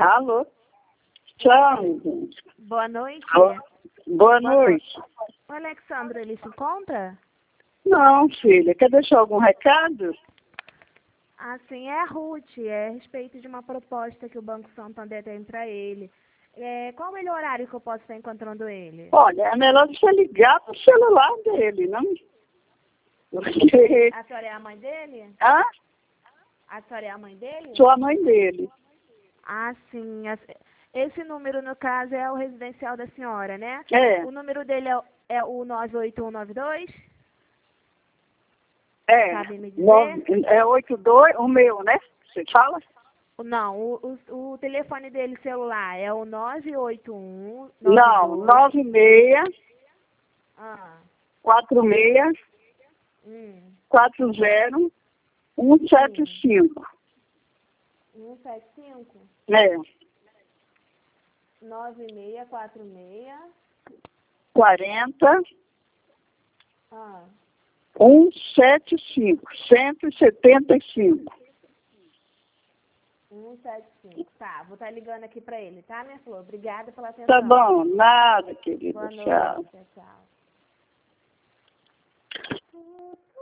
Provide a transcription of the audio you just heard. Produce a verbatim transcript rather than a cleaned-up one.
Alô? Tchau, gente. Boa noite. Alô? Boa noite. O Alexandre, ele se encontra? Não, filha. Quer deixar algum recado? Assim, é a Ruth, é a respeito de uma proposta que o Banco Santander tem para ele. É, qual o melhor horário que eu posso estar encontrando ele? Olha, é melhor você ligar pro celular dele, não? Porque... A senhora é a mãe dele? Ah? A senhora é a mãe dele? Sou a mãe dele. Ah, sim. As- Esse número, no caso, é o residencial da senhora, né? É. O número dele é, o- é o nove oito um nove dois? É. Sabe me dizer? Nove- É oito dois, o meu, né? Você fala? Não, o, o, o telefone dele celular é o nove oito um Não, nove dois. nove seis, Ah, quatro seis, hum, quatro zero, um sete cinco. um sete cinco É. nove seis quatro seis. quarenta, Ah, cento e setenta e cinco. cento e setenta e cinco. um sete cinco. Tá, vou estar ligando aqui pra ele, tá, minha flor? Obrigada pela atenção. Tá bom, nada, querida. Boa noite. Tchau. Tchau, tchau.